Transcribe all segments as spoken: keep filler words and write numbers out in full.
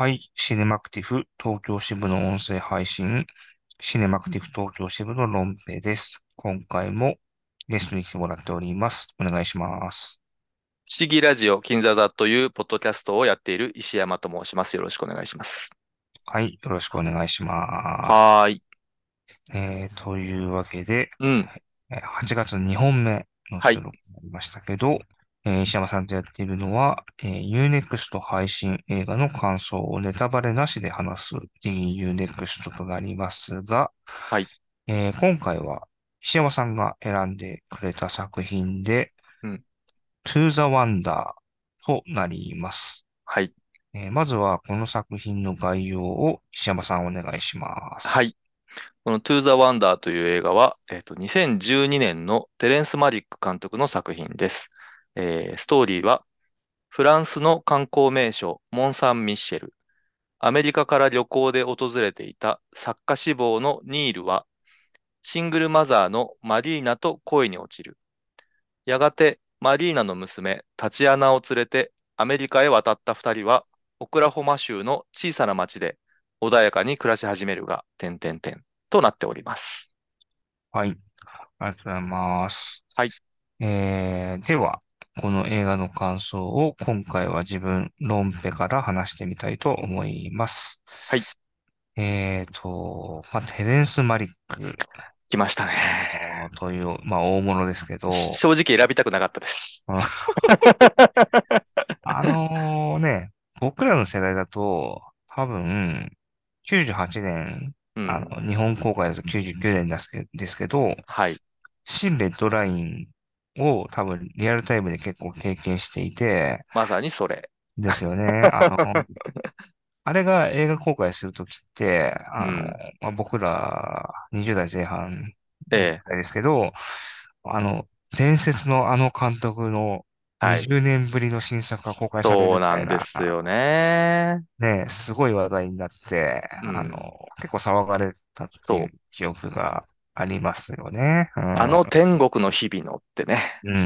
はい。シネマクティフ東京支部の音声配信、シネマクティフ東京支部のロンペです。今回もゲストに来てもらっております。お願いします。 不思議ラジオ金座座というポッドキャストをやっている石山と申します。よろしくお願いします。 はい。よろしくお願いします。 はーい。 えー、というわけで、 うん。 えーはちがつにほんめのはい。 収録になりましたけど、えー石山さんとやっているのは、えー、ユーネクスト 配信映画の感想をネタバレなしで話す ユーネクスト となりますが、 はい。 えー今回は石山さんが選んでくれた作品で、 うん。 To the Wonder となります。 はい。 えーまずはこの作品の概要を石山さんお願いしまはい。 す。 この To the Wonder という映画は、えっと、にせんじゅうにねんのテレンス・マリック監督の作品です。えーストーリーは、フランスの観光名所、モン・サン・ミッシェル。アメリカから旅行で訪れていた作家志望のニールは、シングルマザーのマリーナと恋に落ちる。やがてマリーナの娘、タチアナを連れてアメリカへ渡った二人は、オクラホマ州の小さな町で穏やかに暮らし始めるが、点々点となっております。 はい。ありがとうございます。 はい。 えー、では、この映画の感想を今回は自分、ロンペから話してみたいと思います。 はい。 えーと、まあ、テレンス・マリック、 来ましたね。 あーという、まあ、大物ですけど、 し正直選びたくなかったです。 あのね、僕らの世代だと、多分、きゅうじゅうはちねん、 うん。 あの、日本公開だときゅうじゅうきゅうねんですけですけど、 はい。 新レッドラインを多分リアルタイムで結構経験していて、 まさにそれ。 ですよね。あの、あれが映画公開するときって、あの、 うん。 まあ、僕らにじゅう代前半ええ。 の世代ですけど、あの、伝説のあの監督のはい。 にじゅうねんぶりの新作が公開されるそうなんでみたいな、 すよね。 ね、すごい話題になって、あの、 うん。 結構騒がれたってそう。 いう記憶がありますよね。うあの天国の日々のってね。 ん。うん。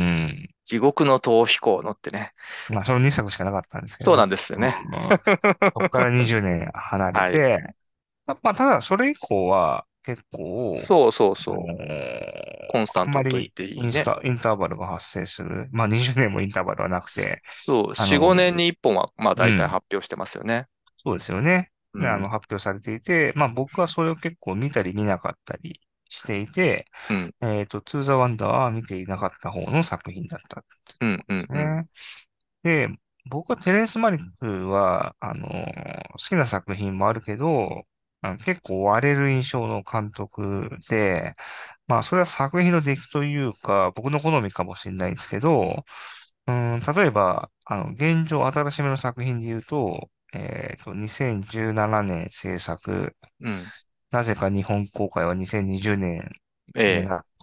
地獄の逃避行のってね。 まあ、そのにさくしかなかったんですけどね。 そうなんですようん。 ね。 そこからにじゅうねん離れはい。 て、まあ、ただ、それ以降は結構、 そうそうあのそう。 ーコンスタントと言っあんまりていいね。 インスタ、インターバルが発生する。まあ、にじゅうねんもインターバルはなくて、 そう、よん、 あの、 ごねんにいっぽんは、まあ大体うん、 発表してますよね。 そうですよね。で、あの、 うん、 発表されていて、まあ、僕はそれを結構見たり見なかったりしていて、 うん、 えっと、To the Wonder は見ていなかった方の作品だったってうん、 ことでうん、うん、 すね。で、僕はテレンス・マリックは、あの、好きな作品もあるけど、あの結構割れる印象の監督で、まあ、それは作品の出来というか、僕の好みかもしれないんですけど、うん、例えば、あの、現状新しめの作品で言うと、えっと、にせんじゅうななねん制作、 うん。 なぜか日本公開はにせんにじゅうねんええ、 になった、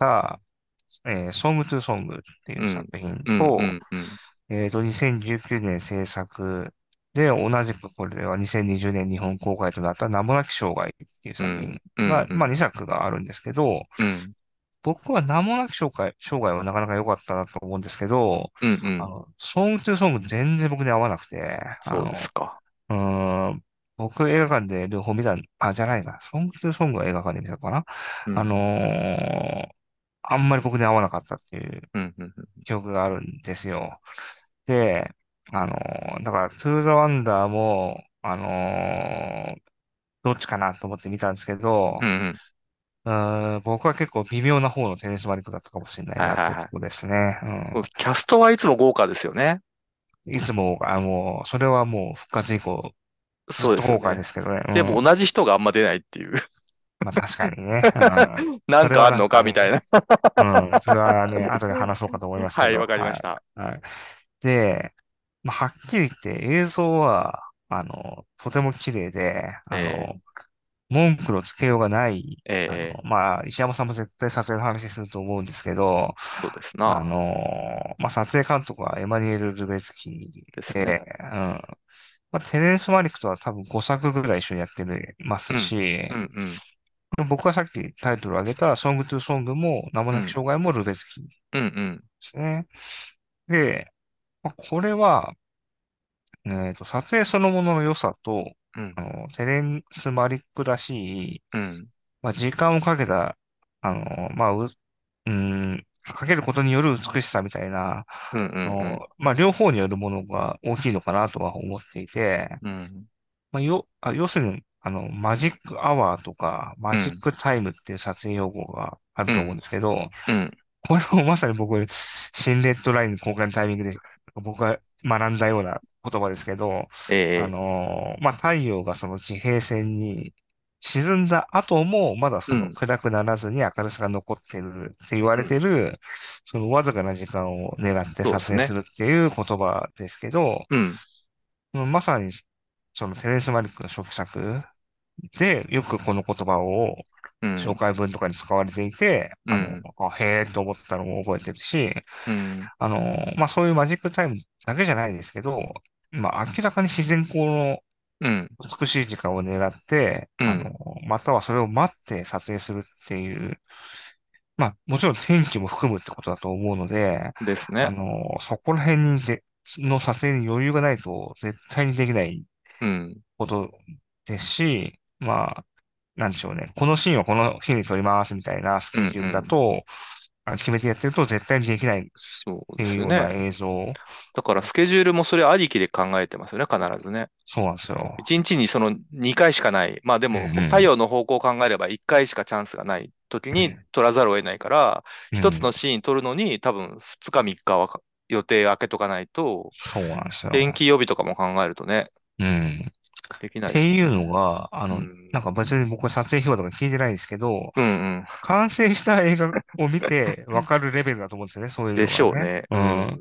えー、Song to Song っていう作うん、うん、う品と、 ん、うん、 えっと、にせんじゅうきゅうねん制作で、同じくこれはにせんにじゅうねん日本公開となった名もなき生涯っていううん、 作品うん、 が、まあうん、 にさくがあるんですけど、 うん、 僕は名もなき生涯、生涯はなかなか良かったなと思うんですけど、 うん、うん。 あの、ソングトゥーソング全然僕に合わなくて、あそうですの、 か。 うーん、僕映画館で両方見た、あ、じゃないか、ソングトゥーソングは映画館で見たのかな。あのうん、 ーあんまり僕に合わなかったっていううん、うん、うん。 記憶があるんですよ。で、あのーだから、トゥーザワンダーも、あのーどっちかなと思って見たんですけど、 うんうん。 うーん、僕は結構微妙な方のテニスマリックだったかもしれないはいなっはいはい。 ていうところですね。 こうキャストはいつも豪華ですよね。 うん。いつも、あの、それはもう復活以降、ずっそうと豪華でですよね。 すけどね。うでもん。 同じ人があんま出ないっていう。 まあ確かにね。うん。それはなんかあんのなんかね、 かみたいな。 うん。それはね、後で話そうかと思いますけはい、 ど、 わかりまはい。 した。 はい。で、まあ、はっきり言って映像は、あの、とても綺麗で、あの、 え文句のつけようがない、 ー、 あの、 えー、 まあ、石山さんも絶対撮影の話すると思うんですけど、 そうですあな。 の、まあ、撮影監督はエマニュエル・ルベツキですね。 で、うん。まあ、テレンス・マリックとは多分ごさくぐらい一緒にやってますうん、 し、 うん、うん、 僕がさっきタイトルを挙げたソングトゥソングも名もなきうん、 障害もルベツキでうん、うん、 すね。で、まあ、これは、えっと、撮影そのものの良さと、 うん。 あの、テレンス・マリックらしい、 うん。 まあ、時間をかけた、あの、まあ、う、うーん、かけることによる美しさみたいな、 うん。うん。 あの、まあ、両方によるものが大きいのかなとは思っていて、 うん。 まあ、よ、あ、要するに、あの、マジックアワーとか、マジッうん。 クタイムっていう撮影用語があると思うんうん。 ですけど、 うん。 これもまさに僕、新レッドライン公開のタイミングで僕が学んだような言葉ですけど、あええ。 のーまあ、太陽がその地平線に沈んだ後も、まだそのうん。 暗くならずに明るさが残ってるって言われうん。 てる、そのわずかな時間を狙ってそうですね。 撮影するっていう言葉ですけど、 うん。 まさにそのテレンス・マリックの初期作で、よくこの言葉を紹うん。 介文とかに使われていて、あの、 うん。 あ、へーと思ったのも覚えてるし、 うん。 あの、まあ、そういうマジックタイムだけじゃないですけど、まあ、明らかに自然光のうん。 美しい時間を狙って、あの、 うん。 またはそれを待って撮影するっていう、まあ、もちろん天気も含むってことだと思うので、 ですね。 あの、そこら辺にぜ、の撮影に余裕がないと絶対にできないうん。 ことですし、まあ、なんでしょうね。このシーンはこの日に撮りますみたいなスうん。 ケジュールだうん。 と、あ決めてやってると絶対にできないっそうていうようなですよね。 映像。 だからスケジュールもそれありきで考えてますよね、必ずね。 そうなんですよ。 一日にそのにかいしかない。まあでうんも、 うん。 太陽の方向を考えればいっかいしかチャンスがない時に撮らざるを得ないから、一つうん。 のシーン撮るのに多分ふつかみっかはか予定空けとかないと、 そうなんですよ。 天気予備とかも考えるとね、 うん。っできないでていうすもんね。 のが、あの、 うん。 なんか別に僕は撮影費用とか聞いてないんですけど、 うんうん。 完成した映画を見てわかるレベルだと思うんですよね、そういうでのがね。 しょうね。 うん。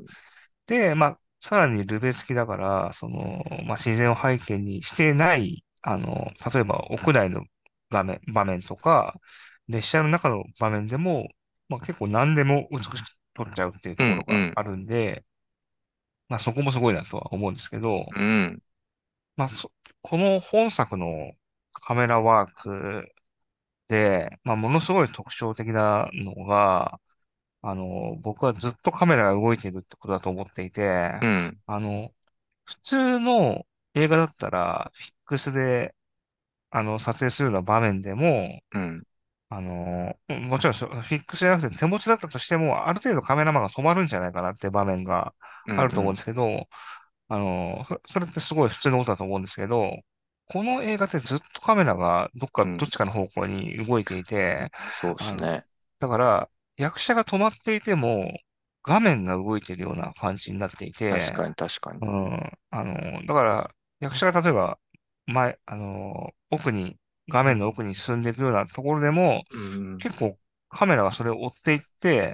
うん。 で、まあ、さらにルベ付きだから、その、まあ、自然を背景にしてない、あの、例えば屋内の画面、場面とか、列車の中の場面でも、まあ、結構何でも美しく撮っちゃうっていううところんうん。 があるんで、まあ、そこもすごいなとは思うんですけど、 うん。 まあ、そこの本作のカメラワークで、まあ、ものすごい特徴的なのが、あの、僕はずっとカメラが動いているってことだと思っていて、 うん。 あの、普通の映画だったら、フィックスで、あの、撮影するような場面でも、 うん。 あの、うんもちろんそフィックスじゃなくて手持ちだったとしても、ある程度カメラマンが止まるんじゃないかなって場面がうん。 あると思うんでうん。 すけど、あの、そそれってすごい普通のことだと思うんですけど、この映画ってずっとカメラがどっか、 うん。 どっちかの方向に動いていて、 そうであの、 すね。 だから、役者が止まっていても、画面が動いているような感じになっていて、 確かに確かに。 うん、あの、だから、役者が例えば、前、あの、奥に、画うん。 面の奥に進んでいくようなところでも、 うん。 結構カメラがそれを追っていって、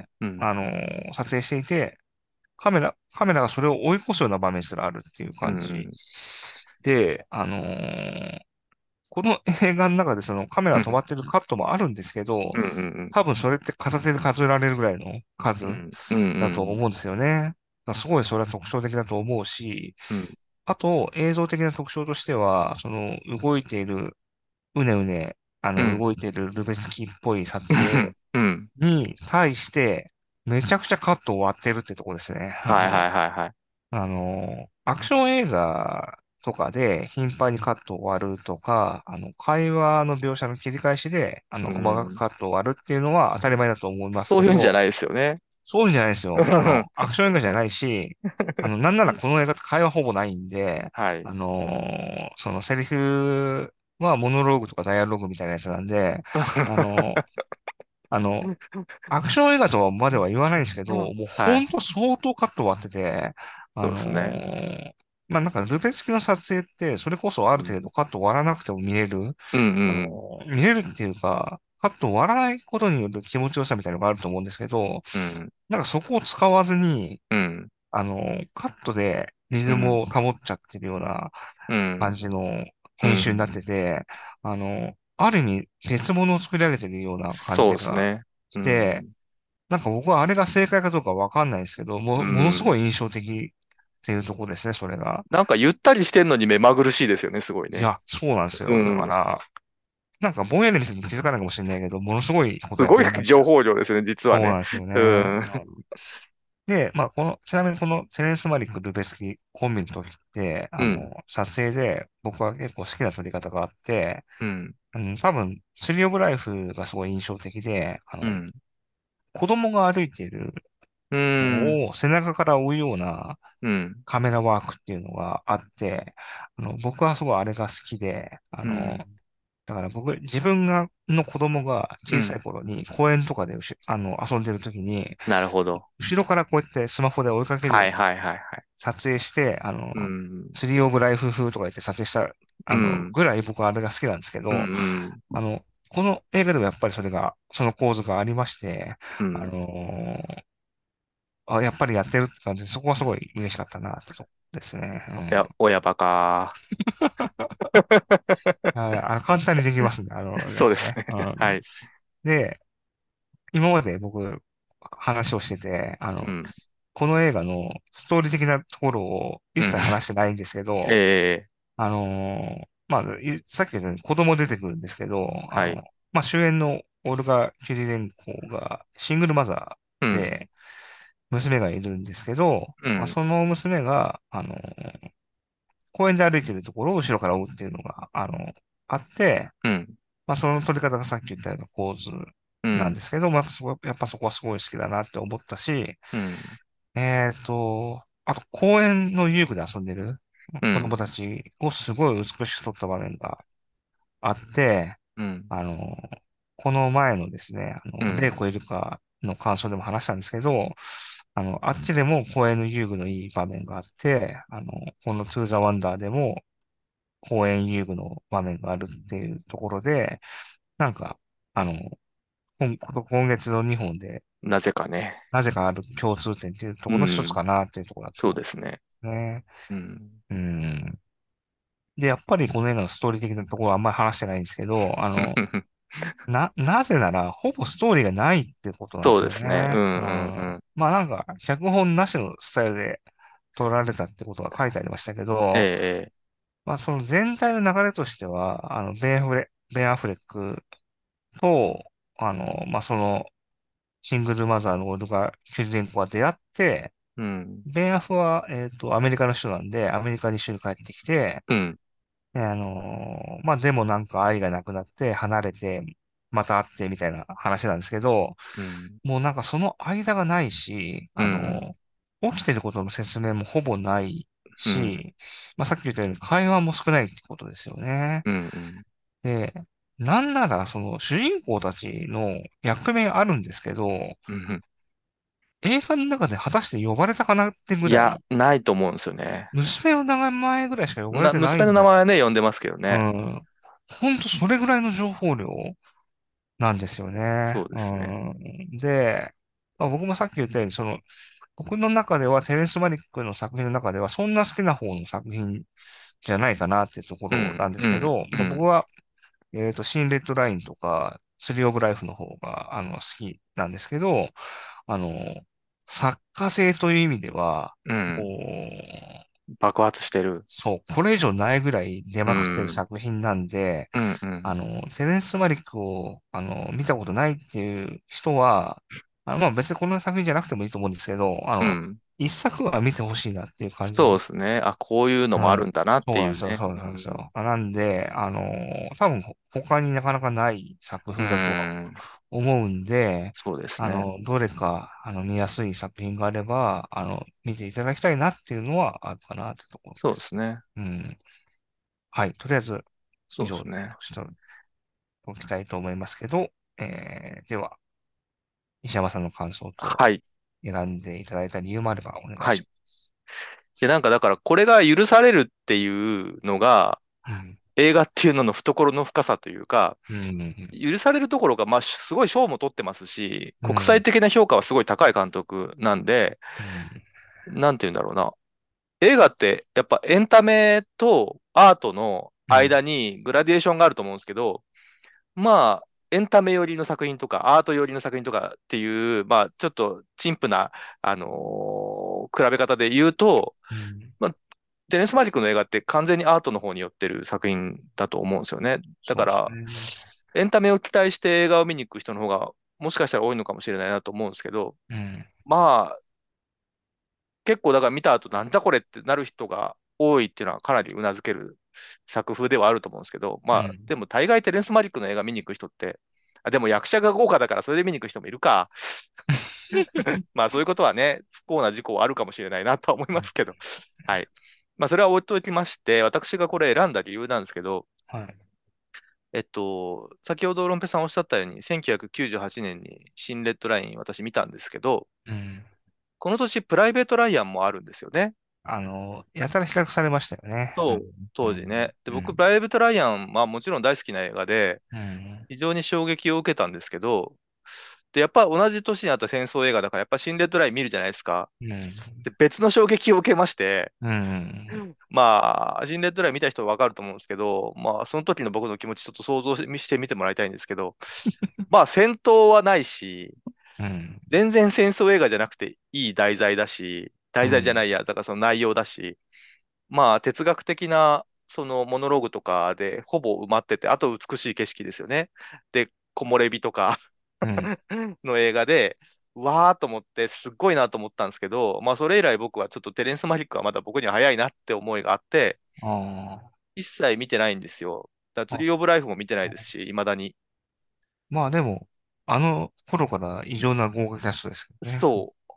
うん。 あの、撮影していて、カメラ、カメラがそれを追い越すような場面すらあるっていうう感じん。 で、あのーこの映画の中でそのカメラうん。 が止まってるカットもあるんですけど、 うん。うん。 多分それって片手で数えられるぐらいの数うん。うん。うん。 だと思うんですよね。だからすごいそれは特徴的だと思うし、 うん。 あと映像的な特徴としては、その動いている、うねうね、あのうん。 動いているルベスキーっぽい撮影うん。 に対して、めちゃくちゃカットを割ってるってとこですね。あはいはの、 いはいはい。 あの、アクション映画とかで頻繁にカットを割るとか、あの、会話の描写の切り返しで、あの、 う細かくん。 カットを割るっていうのは当たり前だと思いますけど、 そういうんじゃないですよね。 そういうんじゃないですよ。あの、アクション映画じゃないし、あの、なんならこの映画って会話ほぼないんで、 はい。 あの、そのセリフはモノローグとかダイアログみたいなやつなんで、あの、あの、アクション映画とまでは言わないんですけど、もうはい。 ほんと相当カット割ってて、あのそうですね。 ーまあ、なんかルペ付きの撮影って、それこそあうん。 る程度カット割らなくても見れる、 うんあのうんー見れるっていうか、カット割らないことによる気持ちよさみたいなのがあると思うんですけど、 うん。 なんかそこを使わずに、 うん。 あのーカットでリズムうん。 を保っちゃってるようなうん。 感じのう編集になっん。 てて、あのある意味別物を作り上げてるような感そうじがですね。 して、 うん。 なんか僕はあれが正解かどうかわかんないですけど、 うも、ものすごいん。 印象的っていうところですね、それが。 なんかゆったりしてんのに目まぐるしいですよね、すごいね。 いや、そうなんですよ。だかうん。 ら、なんかぼんやり見てても気づかないかもしれないけど、ものすごいことすごいやってるなって。 情報量ですね、実はね。 そうなんですようね。 ん。 で、まあ、この、ちなみにこのテレンス・マリック・ルベスキコンビの時って、あの、 うん、 撮影で僕は結構好きな撮り方があって、 うん、 うん、多分、ツリー・オブ・ライフがすごい印象的で、あの、 うん、 子供が歩いているうん、 のを背中から追うようなうん、 カメラワークっていうのがあって、あの、僕はすごいあれが好きで、あの、 うん、 だから僕、自分が、の子供が小さいうん。 頃に公園とかでうし、あの、遊んでる時に、 なるほど。 後ろからこうやってスマホで追いかけるようにはいはいはいはい。 撮影して、あの、 うん、 ツリーオブライフ風とか言って撮影した、あの、 うん、 ぐらい僕はあれが好きなんですけうん、 ど、 うん、 あの、この映画でもやっぱりそれが、その構図がありまして、あのうん。 ーあ、やっぱりやってるって感じで、そこはすごい嬉しかったなってとこですね。ういや、 ん。 親バカ。 あ、あの簡単にできますね、あのやつね。 そうですね。 うん。 はい。 で、今まで僕、話をしてて、あの、 うん、 この映画のストーリー的なところを一うん。 切話してないんですけど、 ええ、 あのーまあ、いさっき言ったように子供出てくるんですけど、あの、 はい。 まあ、主演のオルガ・キュリレンコがシングルマザうん、 ーで娘がいるんですけど、まあ、 うん、 その娘が、あのー公園で歩いてるところを後ろから追うっていうのが、あの、あって、 うん、 まあ、その撮り方がさっき言ったような構図うん、 なんですけど、まあ、やっぱそこ、やっぱそこはすごい好きだなって思ったし、 うん、 えっと、あと公園の遊具で遊んでる子供うん、 たちをすごい美しく撮った場面があって、 うん、 あの、この前のですね、あの、0 うん、 個いるかの感想でも話したんですけど、あの、あっちでも公園の遊具のいい場面があって、あの、このトゥーザワンダーでも公園遊具の場面があるっていうところで、なんか、あの、今今月のにほんで、 なぜかね。 なぜかある共通点っていうところの一つうん、 かなっていうところだとそう思ですね。 うね。 うん、 うん。で、やっぱりこの映画のストーリー的なところはあんまり話してないんですけど、あの、な、なぜなら、ほぼストーリーがないってことなんですよそうですね。うね。 ん、 ううん、うん。 ん。 まあなんか、脚本なしのスタイルで撮られたってことが書いてありましたけえど、 え、えまあその全体の流れとしては、あの、ベンアフレ、ベンアフレックと、あの、まあその、シングルマザーのオルガ・キュリレンコが出会って、 え、うん、 ベンアフは、えっと、アメリカの人なんで、アメリカに一緒に帰ってきて、 うん、 であのーまあ、でもなんか愛がなくなって離れて、また会ってみたいな話なんですけど、 うん、 もうなんかその間がないし、あのうん、 ー起きてることの説明もほぼないうん、 し、まあ、さっき言ったように会話も少ないってことですよね。 うん、うん、 で、なんならその主人公たちの役名あるんですけど、 うん。 映画の中で果たして呼ばれたかなってぐいや、 らい、 ないと思うんですよね。 娘の名前ぐらいしか呼ばれな、 てない娘のんだ。 名前はね、呼んでますけどうね。 ん。ほんとそれぐらいの情報量なんですよね。 そうですね。 うん。で、まあ、僕もさっき言ったように、その、僕の中では、テレンス・マリックの作品の中では、そんな好きな方の作品じゃないかなっていうとこうん、 ろなんですうん、 けど、 うん。 まあ僕は、えっと、シン・レッドラインとか、スリー・オブ・ライフの方が、あの、好きなんですけど、あの、作家性という意味では、もうん。 う、 爆発してる。 そう、これ以上ないぐらい出うまくってるん、 作品なんで、 うん、うん、 あの、テレンス・マリックを、あの、見たことないっていう人は、あの、まあ別にこの作品じゃなくてもいいと思うんですけど、あの、 うん。 一作は見てほしいなっていう感そうじ。 ですね。あ、こういうのもあはい。 るんだなっそうなんですよ、 ていうね。 そううん、 なんですよ。あなんで、あの、多分ほ他になかなかない作う風だとはん。 思うんで、 そうですね。 あの、どれか、あの、見やすい作品があれば、あの、見ていただきたいなっていうのはあるかなってところです。 そうですね。 うん。はい。とりあえず、以上とそうですね。 しておきたいと思いますけど、えー、では、石山さんの感想とはい。 選んでいただいた理由もあればお願いはい。いします。 や、なんかだからこれが許されるっていうのが、 うん。 映画っていうのの懐の深さというか、 うん。 許されるところが、まあ、すごい賞も取ってますし、国際うん。 的な評価はすごい高い監督なんで、 うん。 なんて言うんだろうな。映画ってやっぱエンタメとアートのうん。 間にグラデーションがあると思うんですけど、まあ、エンタメ寄りの作品とかアート寄りの作品とかっていう、まあ、ちょっと陳腐な、あのー比べ方で言うと、 うん。 まあ、テレンス・マジックの映画って完全にアートの方に寄ってる作品だと思うんですよね。だそうですから、 ね。 エンタメを期待して映画を見に行く人の方がもしかしたら多いのかもしれないなと思うんですけど、 うん。 まあ、 結構だから見た後なんだこれってなる人が多いっていうのはかなり頷ける作風ではあると思うんですけど、まあ、 うん。 でも大概テレンス・マリックの映画見に行く人って、あ、でも役者が豪華だからそれで見に行く人もいるか。まあそういうことはね、不幸な事故はあるかもしれないなとは思いますけど。はい。まあそれは置いときまして、私がこれ選んだ理由なんですけど、 はい。 えっと、先ほどロンペさんおっしゃったように、せんきゅうひゃくきゅうじゅうはちねんに新レッドライン私見たんですけど、 うん。 この年プライベート・ライアンもあるんですよね。 あの、やたら比較されましたよね。うそう、 ん。うん。 当時ね。で、僕、プうん。 ライベート・ライアンはもちろん大好きな映画で、 うん。 非常に衝撃を受けたんですけど、で、やっぱ同じ年にあった戦争映画だから、やっぱ新レッドライン見るじゃないですか。 うん。 で、別の衝撃を受けまして、 うん。 まあ、新レッドライン見た人はわかると思うんですけど、まあ、その時の僕の気持ちちょっと想像してみてもらいたいんですけど、まあ、戦闘はないし、 うん。 全然戦争映画じゃなくていい題材だし、題材じゃうん。 ないや、だからその内容だし、まあ、哲学的な、そのモノローグとかでほぼ埋まってて、あと美しい景色ですよね。で、木漏れ日とかうん。 の映画で、わーと思って、すっごいなと思ったんですけど、まあ、それ以来僕はちょっとテレンス・マリックはまだ僕には早いなって思いがあって、 あ一切見てないんですよ。だからツあ。 リー・オブ・ライフも見てないあ、 ですし、未だに。 まあでも、あの頃から異常な豪華キャストですけどね。 そう。 うん。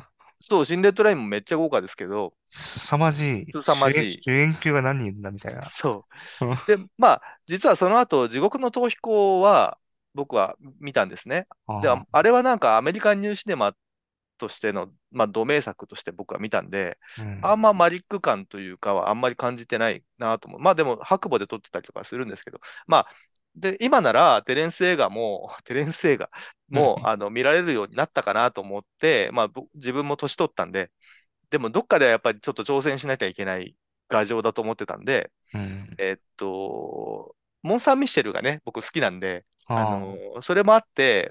そう、新レッドラインもめっちゃ豪華ですけど、 凄まじい。 凄ま主演、 じい。 主演級が何人いるんだみたいな。 そう。 うん。 で、まあ、実はその後、地獄の逃避行は僕は見たんですね。で、あああ。 あれはなんかアメリカンニューシネマとしての、まあ、同名作として僕は見たんで、 うん。 あんまマリック感というかはあんまり感じてないなと思う。まあでも白母で撮ってたりとかするんですけど、まあ、で、今ならテレンス映画も、テレンス映画もあの見られるようになったかなと思って、まあぼ自分も年取ったんで、でもどっかではやっぱりちょっと挑戦しなきゃいけない牙城だと思ってたんで、 うん。 えっと、モン・サン・ミッシェルがね、僕好きなんで、あああ。 の、それもあって、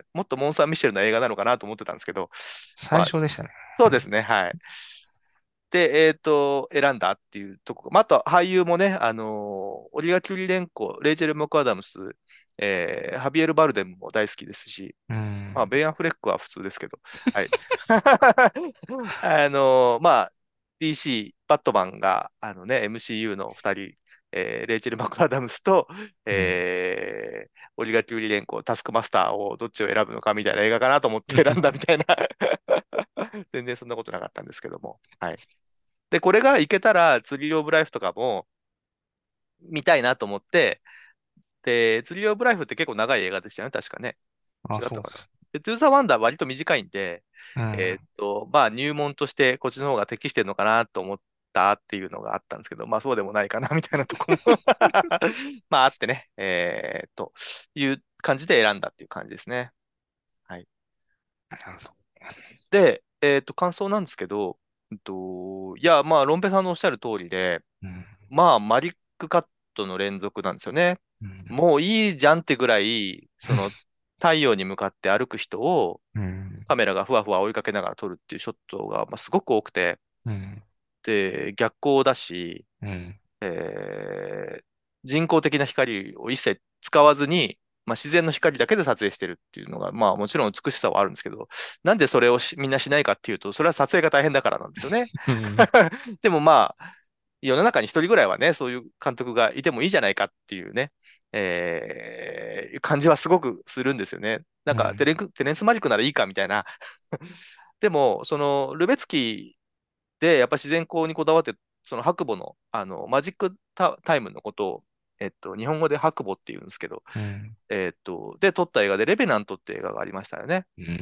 もっとモン・サン・ミッシェルの映画なのかなと思ってたんですけど、まあ、 最初でしたね。 そうですね、はい。で、えっと、選んだっていうとこ、まあ、あと俳優もね、あの、オリガ・キュリレンコ、レイチェル・ムクアダムス、えーハビエル・バルデムも大好きですし、 うまあ、 ん。 ベン・アフレックは普通ですけど、はい。あの、まあ、ディーシー、バットマンが、あのね、エムシーユー のふたり、えーレイチェル・マクアダムスと、 うん。 えーオリガ・キュリレンコ、タスクマスターをどっちを選ぶのかみたいな映画かなと思って選んだみたいな全然そんなことなかったんですけども。はい。で、これがいけたら、ツリー・オブ・ライフとかも見たいなと思って、で、ツリー・オブ・ライフって結構長い映画でしたよね、確かね。 あ、 違ったかな。 そうっす。 で、トゥー・ザ・ワンダー割と短いんで、えーっうん。 と、まあ入門としてこっちの方が適してるのかなと思ったっていうのがあったんですけど、まあそうでもないかなみたいなとこもまああってね、えーっと、いう感じで選んだっていう感じですね。はい。 なるほど。 で、えーっと、感想なんですけど、うんと、いや、まあ、ロンペさんのおっしゃる通りで、 うん。 まあ、マリックカットの連続なんですよね。 うん。 もういいじゃんってぐらい、その、太陽に向かって歩く人をうん。 カメラがふわふわ追いかけながら撮るっていうショットが、まあ、すごく多くて、 うん。 で、逆光だし、 うん。 えー人工的な光を一切使わずに、まあ、自然の光だけで撮影してるっていうのが、まあもちろん美しさはあるんですけど、なんでそれをしみんなしないかっていうと、それは撮影が大変だからなんですよね。 うん。 でもまあ、世の中に一人ぐらいはね、そういう監督がいてもいいじゃないかっていうね、えー感じはすごくするんですよね。なんかテレン、テレンス・マリックならいいかみたいな。でも、そのルベツキーでやっぱ自然光にこだわって、その白母の、あのマジックタ、タイムのことを、えっと、日本語で白母って言うんですけど、 うん。 えっと、で撮った映画でレベナントって映画がありましたよね。 うん。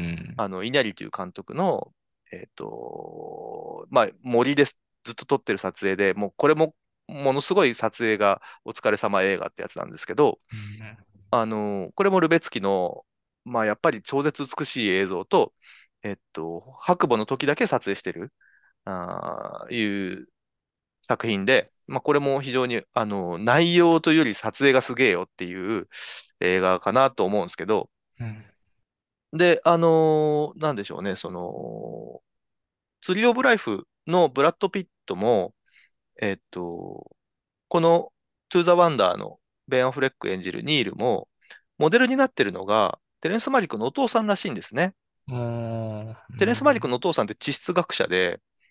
あの、稲荷という監督の、えっと、まあ、森でずっと撮ってる撮影で、もうこれもものすごい撮影がお疲れ様映画ってやつなんですけど、 うん。 あの、これもルベツキの、まあ、やっぱり超絶美しい映像と、えっと、白母の時だけ撮影してる、あーいう作品で、まあ、これも非常に、あの、内容というより撮影がすげえよっていう映画かなと思うんですけど、 うん。 で、あのーなんでしょうね、その、ツリー・オブ・ライフのブラッド・ピットも、えっと、このトゥ・ザ・ワンダーのベン・アフレック演じるニールも、モデルになってるのが、テレンス・マリックのお父さんらしいんですね。 もう、うテレンス・マリックん。 のお父さんって地質学者で、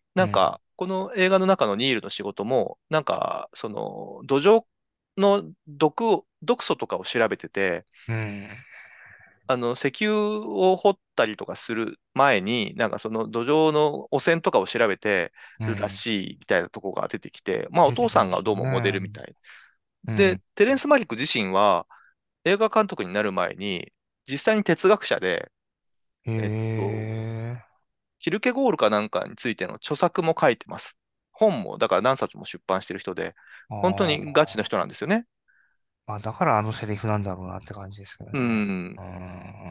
うん、 なんか、この映画の中のニールの仕事も、なんか、その、土壌の毒を、毒素とかを調べてて、 うん、 あの、石油を掘ったりとかする前に、なんかその土壌の汚染とかを調べてるらうん。 しいみたいなとこが出てきて、まあお出て父さんがきましたどうもモデルね。 みたい。で、 うん。 テレンス・マリック自身は映画監督になる前に、実際に哲学者で、 へえっと、 え。 キルケゴールかなんかについての著作も書いてます。本も、だから何冊も出版してる人で、 あ本当にガチあ。 な人なんですよね。 まあ、だからあのセリフなんだろうなって感じですけどうね。 ん。 うん。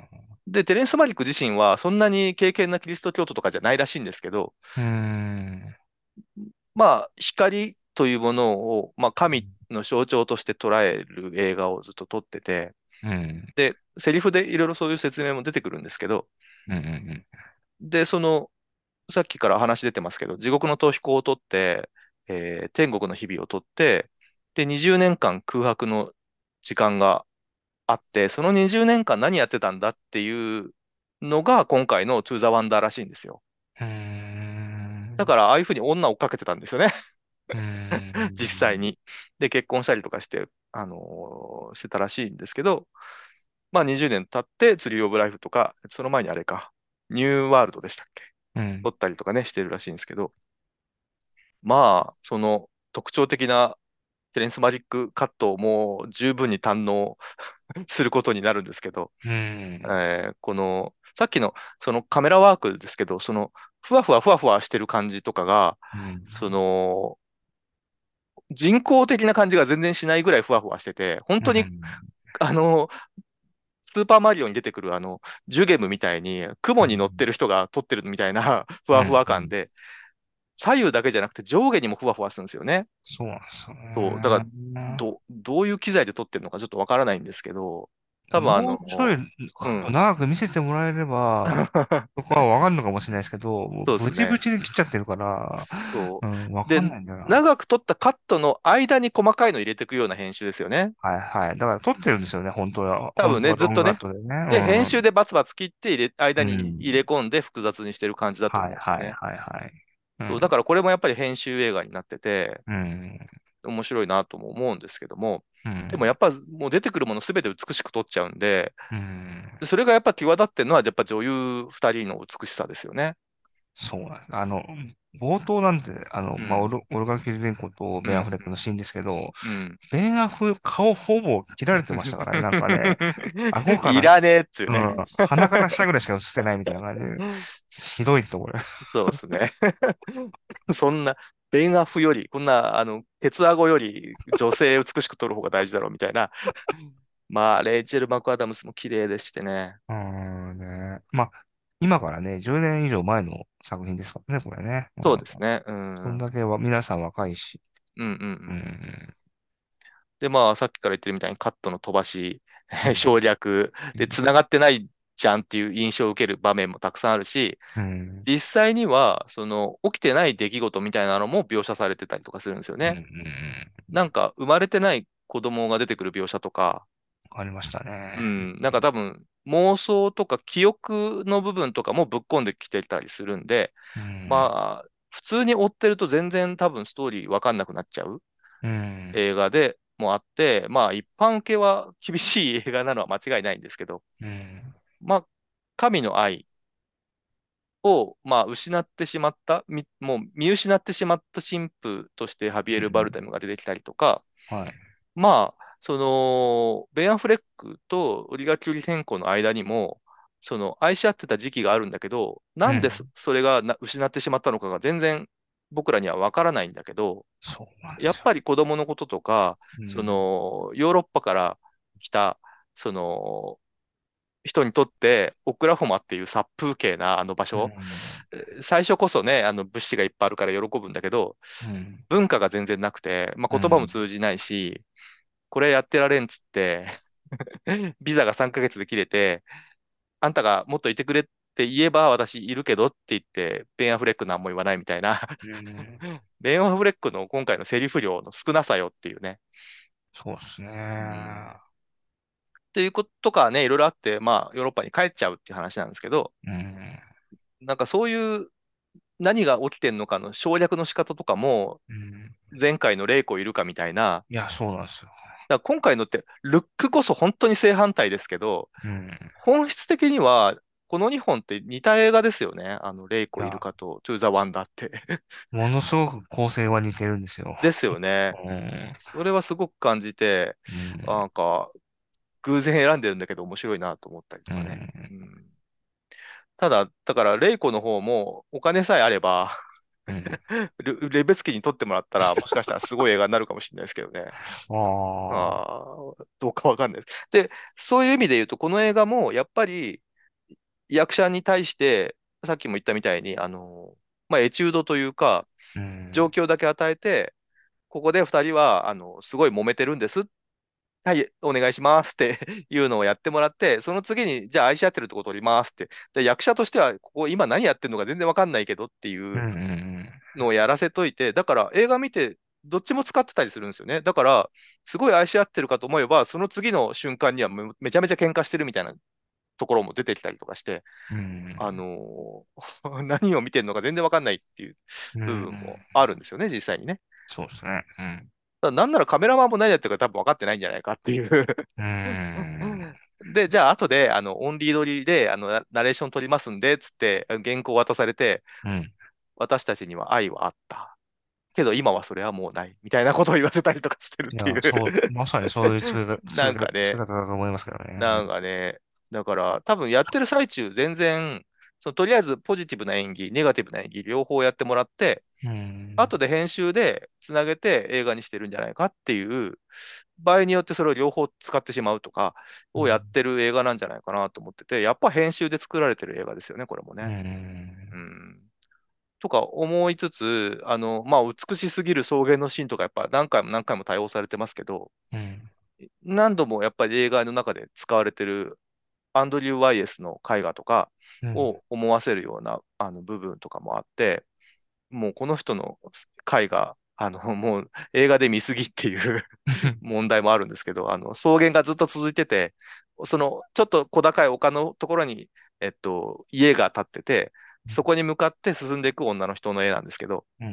で、テレンス・マリック自身はそんなに敬虔なキリスト教徒とかじゃないらしいんですけど、 うん。 まあ、光というものを、まあ、神の象徴として捉える映画をずっと撮ってて、 うん。 で、セリフでいろいろそういう説明も出てくるんですけど、 うん。うん。 で、その、さっきから話出てますけど、地獄の逃避行を撮って、えー天国の日々を撮って、で、にじゅうねんかん空白の時間があって、そのにじゅうねんかん何やってたんだっていうのが今回のトゥーザワンダーらしいんですよ。 うん。 だから、ああいうふうに女を追っかけてたんですよね。 う実ん。 際に。で、結婚したりとかして、あのーしてたらしいんですけど、まあにじゅうねん経ってツリー・オブ・ライフとか、その前にあれか、ニューワールドでしたっけ？ うん。 撮ったりとかね、してるらしいんですけど、まあ、その特徴的なテレンスマジックカットをもう十分に堪能することになるんですけど、 うん。 えーこの、さっきのそのカメラワークですけど、そのふわふわふわふわしてる感じとかが、 うん。 その人工的な感じが全然しないぐらいふわふわしてて、本当に、 うん。 あの、スーパーマリオに出てくるあの、ジュゲムみたいに雲に乗ってる人が撮ってるみたいなふうん。 わふわうん。 感で、左右だけじゃなくて上下にもふわふわするんですよね。 そうなんですよそう、だから、 ね。 ど、どういう機材で撮ってるのかちょっとわからないんですけど、多分あもうちょいの、うカットん。 長く見せてもらえれば、そこはわかんのかもしれないですけど、もうそうでブチブすね。 チで切っちゃってるから、 そうん、わう。で、 かんないんだよな。 長く撮ったカットの間に細かいの入れていくような編集ですよね。 はいはい。だから撮ってるんですよね、本当は。 多分ね、 本当はロングカッずっとね。 トでで、編ね。 集でバツバツ切って入れ、間うん。 にうん。 入れ込んで複雑にしてる感じだとはいはい思うんですよね。 はいはい。うそう、だん。 からこれもやっぱり編集映画になってて、 うん。 面白いなとも思うんですけども、 うん。 でもやっぱもう出てくるものすべて美しく撮っちゃうんで、 うん。 でそれがやっぱ際立ってるのはやっぱ女優二人の美しさですよね。 そうなんです。あの、冒頭なんて、あの、まあ、オうん。 ル、オルガ・キリレンコとベン・アフうん。 レックのシーンですけど、 うん。 ベン・アフ、顔ほぼ切られてましたからね。なんかね、顎から、 いらねえっつうね。 うん、鼻から下ぐらいしか映ってないみたいな感じで、ひどいとこれ。 そうですね。そんな、ベンアフより、こんな、あの、ケツアゴより女性美しく撮る方が大事だろうみたいな。まあ、レイチェル・マクアダムスも綺麗でしてね。 うーんね。まあ、今からね、じゅうねん以上前の作品ですからね、これね。うん。 そうですね。うん。うんそんだけは皆さん若いし。 うんううん。 ん。 で、まあ、さっきから言ってるみたいにカットの飛ばし、 うん。 省略、で、繋がってないじゃんっていう印象を受ける場面もたくさんあるし、 うん。 実際には、その、起きてない出来事みたいなのも描写されてたりとかするんですようん。うね。 ん。 なんか、生まれてない子供が出てくる描写とか、 ありましたね。 うん、なんか多分、妄想とか記憶の部分とかもぶっ込んできてたりするんで、 うん。 まあ、普通に追ってると全然多分ストーリーわかんなくなっちゃううん。 映画でもあって、まあ一般受けは厳しい映画なのは間違いないんですけど、 うん。 まあ、神の愛を、まあ、失ってしまった、みもう見失ってしまった神父としてハビエル・バルうん。 デムが出てきたりとか、 はい。 まあ、その、ベン・アフレックとオリガ・キュリセンコの間にも、その愛し合ってた時期があるんだけど、なんでそうん。 それがな失ってしまったのかが全然僕らにはわからないんだけど、 そうなんでやっすよ。 ぱり子供のこととか、そうん。 の、ヨーロッパから来た、その、人にとってオクラホマっていう殺風景なあの場う所、 ん。 え最初こそね、あの物資がいっぱいあるから喜ぶんだけど、 うん。 文化が全然なくて、まあ、言葉もうん。 通じないし、これやってられんっつってビザがさんかげつで切れて、あんたがもっといてくれって言えば私いるけどって言って、ベン・アフレックなんも言わないみたいなうん。 ベン・アフレックの今回のセリフ量の少なさよっていうね。 そうですうん。 ね。 っていうことかね、いろいろあって、まあ、ヨーロッパに帰っちゃうっていう話なんですけど、 うん。 なんかそういう何が起きてんのかの省略の仕方とかも、 うん。 前回の霊子いるかみたいな、 いや、そうなんですよ。 だから今回のって、ルックこそ本当に正反対ですけど、 うん。 本質的には、このにほんって似た映画ですよね。あの、レイコ・イルいや、 カとトゥ・ザ・ワンダーって。 ものすごく構成は似てるんですよ。 ですよね。 うん。 それはすごく感じて、 うん。 なんか、偶然選んでるんだけど面白いなと思ったりとうかね。 ん。 うん、ただ、だから、レイコの方もお金さえあれば、 うん。 レレベツキに撮ってもらったら、もしかしたらすごい映画になるかもしれないですけどね。 ああ。 ああ、どうかわかんないです。で、そういう意味で言うと、この映画も、やっぱり、役者に対して、さっきも言ったみたいに、あの、まあ、エチュードというか、 うん。 状況だけ与えて、ここで二人は、あの、すごい揉めてるんです。はい、お願いしますっていうのをやってもらって、その次に、じゃあ愛し合ってるとこ取りますって。で、役者としては、ここ今何やってるのか全然わかんないけどっていうん。ううん。 のをやらせといて、だから映画見て、どっちも使ってたりするんですよね。だから、すごい愛し合ってるかと思えば、その次の瞬間にはめめちゃめちゃ喧嘩してるみたいなところも出てきたりとかして、 うん。 あのー何を見てるのか全然わかんないっていううん。う部分もん。 あるんですよね、実際にね。 そうですね。うん。 ただなんならカメラマンも何やってるか多分分かってないんじゃないかっていう。 うん。 で、じゃあ後で、あの、オンリー撮りで、あの、ナナレーション撮りますんで、つって、原稿渡されて、 うん。 私たちには愛はあった。けど今はそれはもうない。みたいなことを言わせたりとかしてるっいや、 ていう。 そう、まさにそういう作り方、 な作り方、 んかね、 作り方だと思いますけどね。 なんかね、だから多分やってる最中全然、そのとりあえずポジティブな演技、ネガティブな演技、両方やってもらって、 うん。 後で編集でつなげて映画にしてるんじゃないかっていう場合によってそれを両方使ってしまうとかをやっうん。 てる映画なんじゃないかなと思ってて、やっぱ編集で作られてる映画ですよね、これもうね。うん。 ん。とか思いつつ、あの、まあ、美しすぎる草原のシーンとかやっぱ何回も何回も対応されてますけど、 うん。 何度もやっぱり映画の中で使われてるアンドリュー・ワイエスの絵画とかうん。 を思わせるようなあの部分とかもあって、もうこの人の絵画、あの、もう映画で見すぎっていう問題もあるんですけど、あの、草原がずっと続いてて、その、ちょっと小高い丘のところに、えっと、家が建ってて、そこに向かって進んでいく女の人の絵なんですけど、 うん。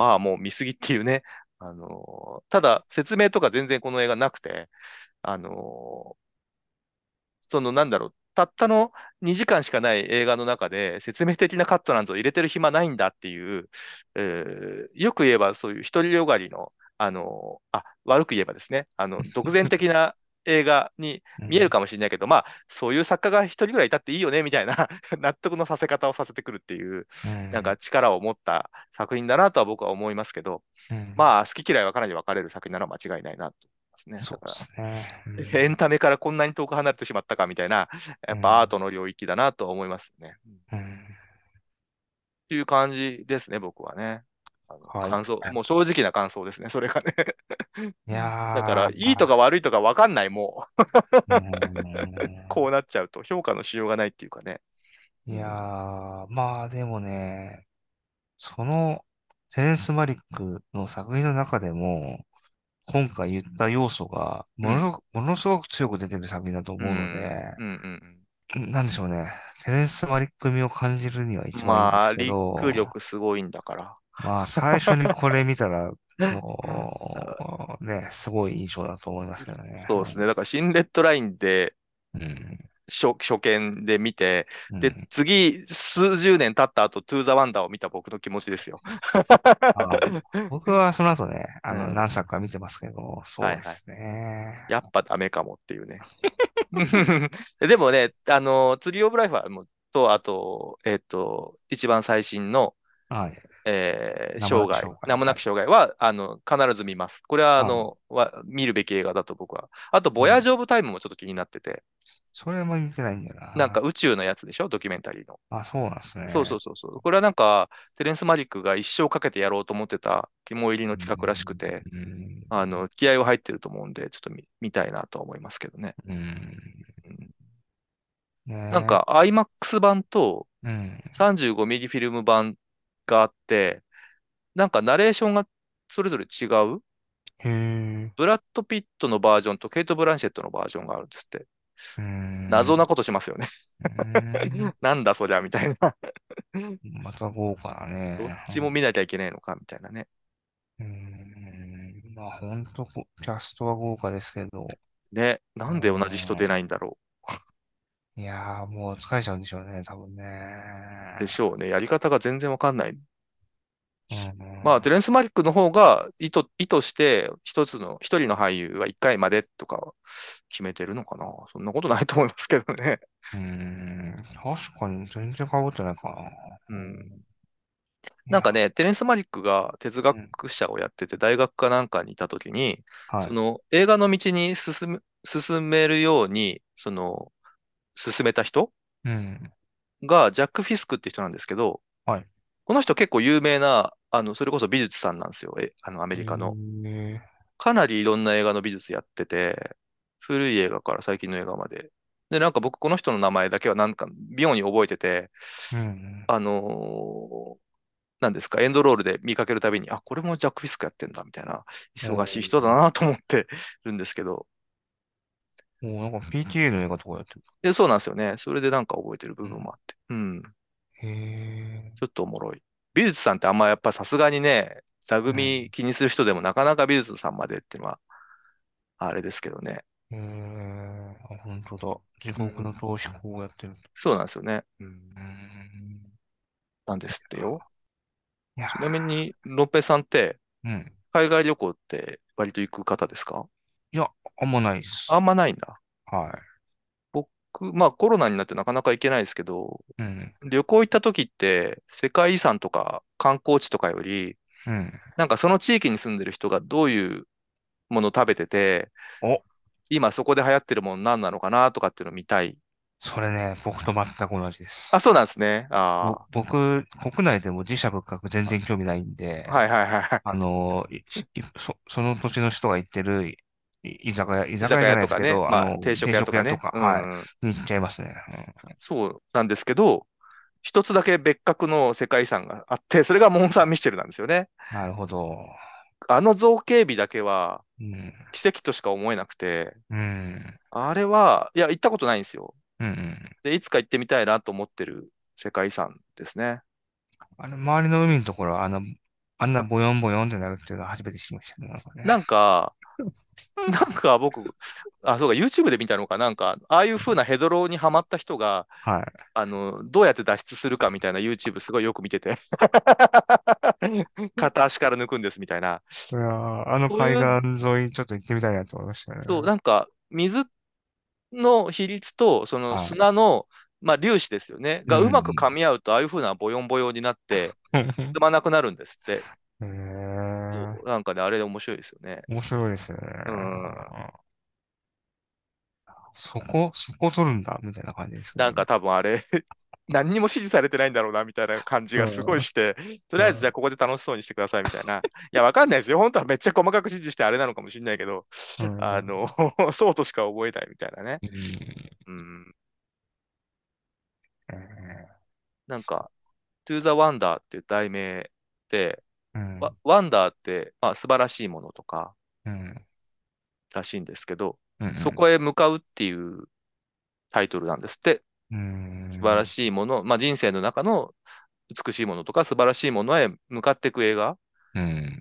まあもう見すぎっていうね、あの、ただ説明とか全然この映画なくて、あの、そのなんだろう、たったのにじかんしかない映画の中で説明的なカットなんぞ入れてる暇ないんだっていう、えーよく言えばそういう独りよがりの、あの、あ、悪く言えばですね、あの、独善的な映画に見えるうん。 かもしれないけど、まあ、そういう作家が一人ぐらいいたっていいよね、みたいな納得のさせ方をさせてくるっていう、 うん。 なんか力を持った作品だなとは僕は思いますけど、 うん。 まあ、好き嫌いはかなり分かれる作品なのは間違いないなと思いますね。 そうでだから、 すね。うエンん。 タメからこんなに遠く離れてしまったかみたいな、やっぱアーうん。 トの領域だなと思いますね。うん、っうん。 ていう感じですね、僕はね。あのはい。 感想、もう正直な感想ですね、それがね。 いだから、 やー、 いいとかまあ、 悪いとか分かんない、もう。 うん。 こうなっちゃうと、評価のしようがないっていうかね。 いやうん。 ー、まあでもね、そのテレンス・マリックの作品の中でも、今回言った要素がうん。 ものすごく、ものすごく強く出てる作品だとう思うのん。 で、 うん。うんなんでしょうね。テレンス・マリック味を感じるにはうん。 一番いいんでまあ、 すけリックど、 力すごいんだから。 まあ最初にこれ見たら、もうね、すごい印象だと思いますけどね。 そうですね。だから、新レッドラインでうん。 初、初見で見て、で、 うん。 次、数十年経った後、トゥーザワンダーを見た僕の気持ちですよ。 あ、僕はその後ね、あの、 うん。 何作か見てますけど、 はいはい。 そうですね。 やっぱダメかもっていうね。でもね、あの、ツリーオブライフはもう、と、あと、えっと、一番最新の、 はい。 えー名もな生涯、 き紹介。 名もなきはい。 生涯は、あの、必ず見ます。これは、ああ、 の、は、見るべき映画だと僕は。あと、ボうん。 ヤージ・オブ・タイムもちょっと気になってて、 それも見てないんだよなんかな。 宇宙のやつでしょ、ドキュメンタリーの。 あ、そうなんですそうそね。 うそうそう。これはなんか、テレンス・マリックが一生かけてやろうと思ってた肝入りうの企画らしくん。 て、 うん。 あの、気合は入ってると思うんで、ちょっと見、見たいなと思いますけどね。 うん。 うん、なんねか、アイマックス 版とえ。うん。 さんじゅうごミリフィルム版があって、なんかナレーションがそれぞれ違う。 へえ。 ブラッド・ピットのバージョンとケイト・ブランシェットのバージョンがあるんですって。 うん。 謎なことしますよね。 うん。 なんだそりゃ、みたいな。 また豪華などっね。 ちも見なきゃいけないのかみたいなね。 うん。まあ、ほんと、こキャストは豪華ですけど、 ね、 うなんで同じ人出なん。 いんだろいやー、もう疲れちゃうんでしょうね、多分ね。 う。でしょうね。やり方が全然わかんない。 うまあ、 ん。 テレンス・マリックの方が意図、意図して一つの、一人の俳優はいっかいまでとか決めてるのかな。そんなことないと思いますけどね。 うん。確かに全然被ってないかな。 うん。 うん。いや、 なんかね、テレンス・マリックが哲うん。 学者をやってて、大学かなんかにいたときに、 はい。 その映画の道に進む、進めるように、その、進めた人うん。 がジャック・フィスクって人なんですけど、 はい。 この人結構有名な、あの、それこそ美術さんなんですよ。え、あの、アメえリカの。 ー、 かなりいろんな映画の美術やってて、古い映画から最近の映画まで。で、なんか僕この人の名前だけはなんか妙に覚えてて、 うん。 あのーなんですか、エンドロールで見かけるたびに、あ、これもジャック・フィスクやってんだ、みたいな、 お忙しい人だー、 なと思ってるんですけど、 おー、なんか ピーティーエー の映画とかやってる。 で、そうなんですよね。それでなんか覚えてる部うん。 分もあって。うん。 へちょっとおもろい。美術さんってあんまやっぱさすがにね、座え。うん。 組気にする人でもなかなか美術さんまでっていうのは、あれですけどね。 へえ。あ、本当だ。地うん。 獄の投資法をやってる。 そうなんですよね。うん。 うん。 なんですってよ。 いやちなみに、ロンペイさんって、 ー、うん。 海外旅行って割と行く方ですか？ いや、あんまないっあんす。 まないんだ。 は僕、まあコロナになってなかなか行けないですけど、 い。うん。 旅行行った時って世界遺産とか観光地とかより、 うん。 なんかその地域に住んでる人がどういうものを食べてて、 お、 今そこで流行ってるもの何なのかなとかっていうのを見たい。 それね、僕と全く同じであ、 す。 そうなんですね。 ぼ、 あ僕、国内でも自社仏閣全然興味ないんあ。 で、 はいはいはいはい。 あの、いしいそ、その土地の人が行ってるい居酒屋、居居酒酒屋じゃ屋とかね。 ないですけど、あまあの、 定食定屋とかね。 食屋とか、 うはんうん。 い、に行っちゃいますね。 そうなんですけど、一つだけ別格の世界遺産があって、それがモン・サン・ミシェルなんですよね。 うん、なるほど。 あの造形美だけはうん、 奇跡としか思えなくて、 うん、 あれは、いや、行ったことないんですよ。 うん、うん。 で、いつか行ってみたいなと思ってる世界遺産ですね。 あの、周りの海のところは、あの、あんなボヨンボヨンってなるっていうのは初めて知りましたね。なんかね。 なんか、なんか僕、あ、そうか、YouTube で見たのか、なんか、ああいう風なヘドロにはまった人が、 はい。 あの、どうやって脱出するかみたいな YouTube すごいよく見てて片足から抜くんですみたいな。 いやー、あの海そういう、 岸沿いちょっと行ってみたいなと思いましたね。 そう、なんか、水の比率と、そのはい。 砂の、まあ、粒子ですよね、 うがうまく噛ん。 み合うと、ああいう風なボヨンボヨンになって、進まなくなるんですって。 へえ、 そう、なんかね、あれ面白いですよね。 面白いですね。 うん。 そこ、そこ取るんだ、みたいな感じですけどね。 なんか多分あれ何にも指示されてないんだろうな、みたいな感じがすごいうん。 して、とりあえずじゃあうん。 ここで楽しそうにしてください、みたいな。いや、わかんないですよ。本当はめっちゃ細かく指示してあれなのかもしれないけど、 うん。 あのそうとしか覚えないみたいなね。 うん。 うん。 えなんか、To the Wonder っていう題名で、ワ、 ーうん。 ワンダーって、まあ、素晴らしいものとかうん。 らしいんですけど、 うん。 そこへ向かうっていうタイトルなんですって。 う素晴らん。 しいもの、まあ、人生の中の美しいものとか素晴らしいものへ向かっていく映画。 うん。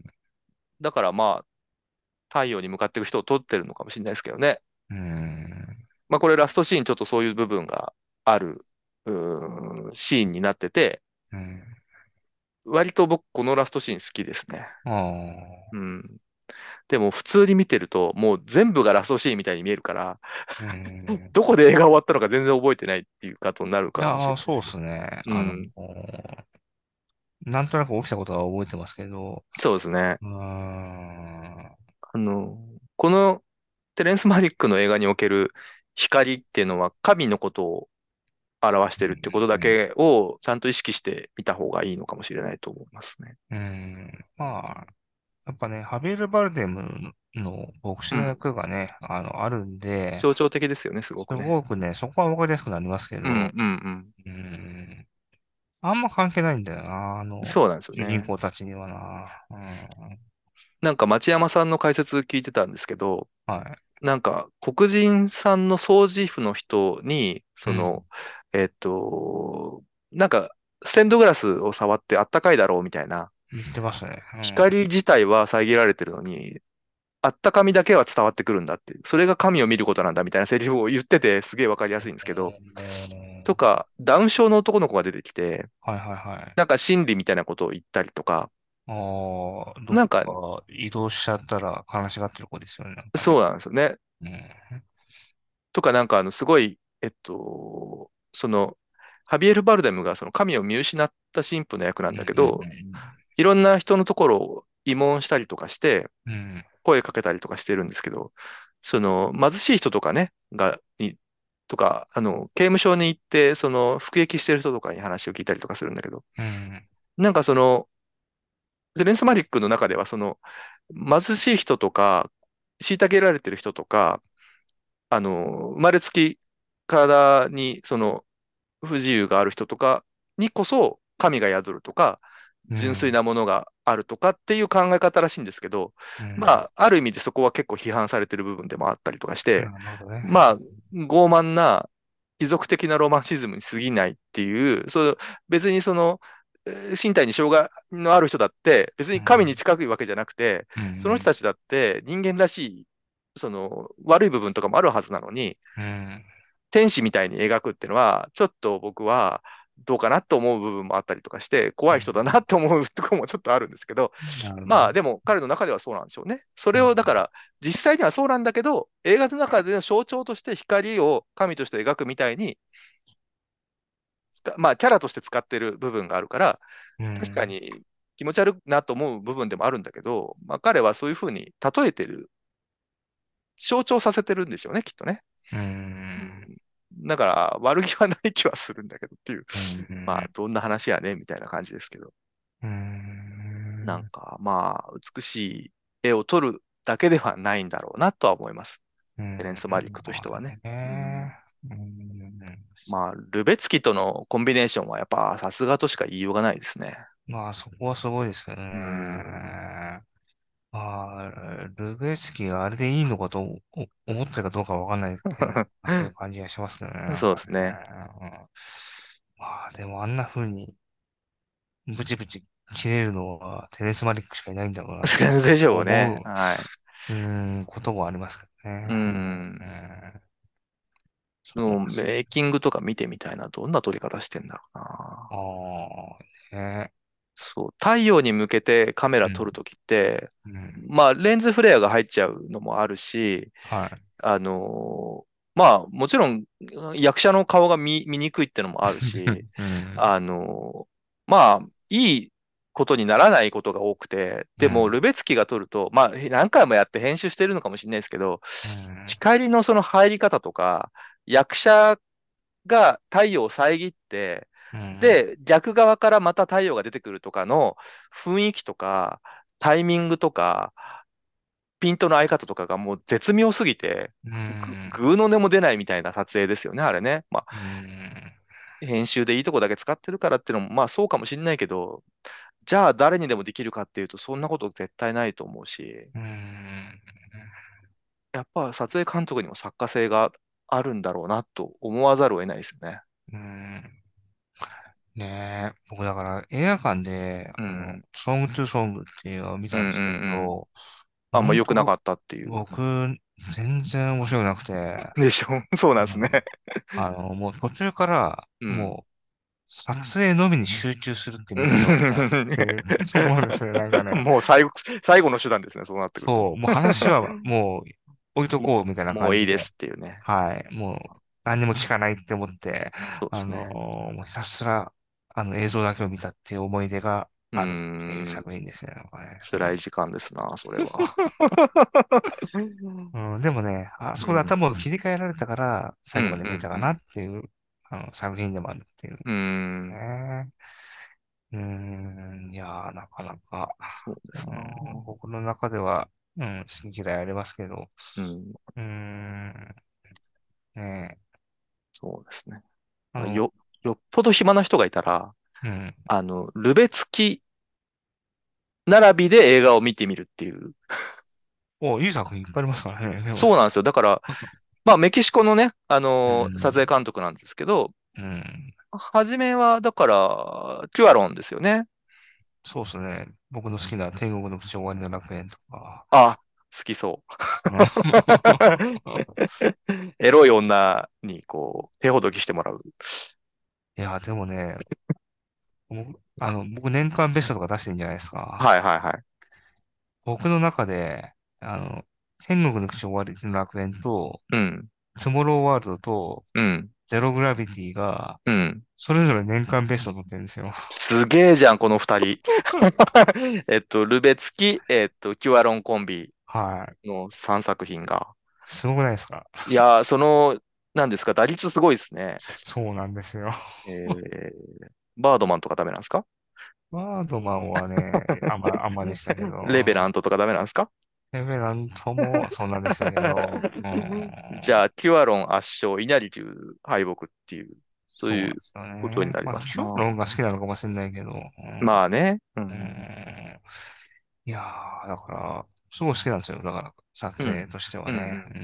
だからまあ、太陽に向かっていく人を撮ってるのかもしれないですけどね。 うん。 まあ、これラストシーンちょっとそういう部分がある、うーんシーンになってて、 うん。 割と僕このラストシーン好きですね。 ああ。 うん。でも普通に見てると、もう全部がラストシーンみたいに見えるから、 うん。 どこで映画終わったのか全然覚えてないっていうことになるかもしいやー、そうでれないですね。 すね。あの、 うん。 なんとなく起きたことは覚えてますけど、 そうですね。 うーん。 あの、このテレンス・マリックの映画における光っていうのは神のことを表してるってことだうん。 けをちゃんと意識してみた方がいいのかもしれないと思いますね。 うん。まあ、やっぱね、ハビエル・バルデムの牧師のうん。 役がね、あの、あるんで、 象徴的ですよね、すごすくね。 ごくね、そこはわかりやすくなりますけうん、 ど、 うん、 うん、あんま関係ないんだよな、あうん。 の、 そうなんですよ主人ね。 公たちにはな。うん、 なんか町山さんの解説聞いてたんですけど、 はい。 なんか黒人さんの掃除婦の人に、 うん、 その、えっと、なんかステンドグラスを触ってあったかいだろうみたいな。 言ってましたね。 光自体は遮られてるのに、あったかみだけは伝わってくるんだっていう。それが神を見ることなんだみたいなセリフを言ってて、すげえわかりやすいんですけど、 うん。えーとか、ダウン症の男の子が出てきて、 はいはいはい。 なんか心理みたいなことを言ったりとか、 ああ、どなんか、 こか移動しちゃったら悲しがってる子ですよね、なんかね。 そうなんですよね。 うん。 とか、なんかあの、すごい、えっと、その、ハビエル・バルデムがその神を見失った神父の役なんうんうだけど、 んいろんな人のところを慰問したりとかして、 うん。うん。 声かけたりとかしてるんですけど、その貧しい人とかね、が、に、とか、あの、刑務所に行って、その服役してる人とかに話を聞いたりとかするんだけど、 うん。 なんかその、ゼレンスマリックの中では、その、貧しい人とか、虐げられてる人とか、あの、生まれつき体に、その、不自由がある人とかにこそ神が宿るとか、純粋うん。 なものがあるとかっていう考え方らしいんですけど、 うん。 まあ、ある意味でそこは結構批判されてる部分でもあったりとかして、 なるほどね。 まあ、傲慢な貴族的なロマンシズムに過ぎないっていう、そう別にその、えー身体に障害のある人だって別に神にうん。 近いわけじゃなくて、 うん。 その人たちだって人間らしい、その悪い部分とかもあるはずなのに、 うん。 天使みたいに描くっていうのは、ちょっと僕はどうかなと思う部分もあったりとかして、怖い人だなって思うところもちょっとあるんですけど、 なるほど。 まあでも彼の中ではそうなんでしょうね。それうん。 をだから実際にはそうなんだけど、映画の中での象徴として光を神として描くみたいに、まあキャラとして使ってる部分があるから、 うん。 確かに気持ち悪いなと思う部分でもあるんだけど、まあ彼はそういうふうに例えてる、象徴させてるんでしょうね、きっとね。 ううん、 ん。 だから悪気はない気はするんだけどっていう、 うん。 まあどんな話やねみたいな感じですけど、 うん。 なんかまあ美しい絵を撮るだけではないんだろうなとは思います。 うん。 テレンス・マリックというまあ人はね。うん、 ね。うん。 まあルベツキとのコンビネーションはやっぱさすがとしか言いようがないですね。 まあ、そこはすごいですけどうん、 ね。まあ、ルベスキがあれでいいのかとお思ってるかどうかわかんないけど、っていう感じがしますけどね。なんそうかですね。 ね。うん、まあ、でもあんな風にブチブチ切れるのはテレスマリックしかいないんだろうなってでしょうね。 思う、 はい。 うーん、こともありますけどうね。うん。 ん、そうのですね。 メイキングとか見てみたいな。どんな撮り方してんだろうな。 ああ、ね。 そう。太陽に向けてカメラ撮るうん、 ときって、 うん、 まあ、レンズフレアが入っちゃうのもあるし、 はい。 あのーまあ、もちろん役者の顔が見、見にくいってのもあるし、 うん、 あのーまあ、いいことにならないことが多くて、でも、 うん、 ルベツキが撮ると、まあ、何回もやって編集してるのかもしれないですけど、 うん、 光のその入り方とか、役者が太陽を遮って、 うん、 で、逆側からまた太陽が出てくるとかの雰囲気とか、タイミングとか、ピントの合い方とかがもう絶妙すぎて、 うぐ、 ん、 ぐうの音も出ないみたいな撮影ですよね、あれね。まあ、 うん、 編集でいいとこだけ使ってるからっていうのも、まあそうかもしれないけど、じゃあ誰にでもできるかっていうと、そんなこと絶対ないと思うし、 うん、 やっぱ撮影監督にも作家性があるんだろうなと思わざるを得ないですよね。 うん。ねえ、僕だから映画館で、あの、 うん。 ソングトゥソングっていう映画を見うんうんたんですけうん。 ど、 あんま本当良くなかったっていう。 僕、全然面白くなくて、 でしょそうなんですね。 うん、あの、もう途中から、 うん。 もう、撮影のみに集中するってう見方をしないんっていう、そう思うんですよね、なんかね。 もう最後、最後の手段ですね、そうなってくると。 そう、もう話はもう置いとこうみたいな感じで、 もういいですっていうね。 はい、もう何にも聞かないって思って、あのそうですね。 ーもうひたすら、あの映像だけを見たっていう思い出がうーあるっていうん、 作品ですね、なんかね。 辛い時間ですな、それは。 うん、うん、でもね、あそこでうん、 頭を切り替えられたから、 うん、 最後までうん、 見たかなうん。 っていう、あの作品でもあるっていうでうーすん、 ね。うーん、いやー、なかなか、 そうですな。 うん、僕の中では、うん、好き嫌いありますけど、 うん、 うーん、ねえ、 そうですね。 あの、 よ、よっぽど暇な人がいたら、 うん。 あの、ルベ付き並びで映画を見てみるっていう。 お、いい作品いっぱいありますからね。でも、 そうなんですよ。だから、まあ、メキシコのね、あうの、撮ん、 影監督なんですけど、 うん、 初めは、だから、キュアロンですよね。 そうですね。僕の好きな天国の口終わりの楽園とか。 あ、好きそう。エロい女に、こう、手ほどきしてもらう。 いや、でもね、僕、あの、僕年間ベストとか出してるんじゃないですか。 はいはいはい。 僕の中で、あの、天国の口終わりの楽園と、 うん、 トゥモローワールドと、 うん、 ゼログラビティが、 うん。 それぞれ年間ベストを取ってるんですよ。 すげえじゃん、この二人。えっと、ルベツキ、えっと、キュアロンコンビはい。 のさんさく品が。 すごくないですか？ いやー、その、なんですか、打率すごいですね。 そうなんですよ。 えー、バードマンとかダメなんですか？ ワードマンはね、あんま、あんまでしたけど、 レベラントとかダメなんですか？ エベラントもそんなんでしたけど、うじゃあ、 ん、 キュアロン圧勝、稲荷中敗北っていう、そういうそうなんですよことにね。まあ、 なりますな。 キュアロンが好きなのかもしれないけど、うん、 まあね。ううん。 ん、いやー、だから、すごい好きなんですよ。だから、撮うん。 影としてはうん。うね。 ん。 うん、